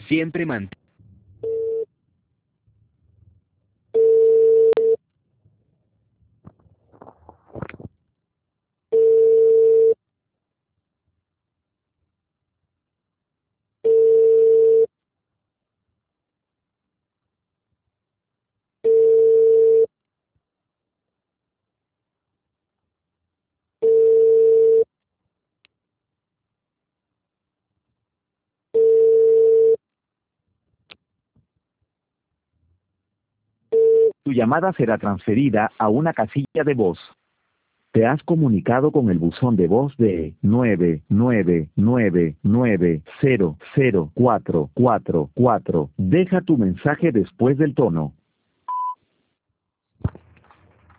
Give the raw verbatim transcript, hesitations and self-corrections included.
Siempre mantén. Tu llamada será transferida a una casilla de voz. Te has comunicado con el buzón de voz de nueve nueve nueve nueve cero cero cuatro cuatro cuatro. Deja tu mensaje después del tono.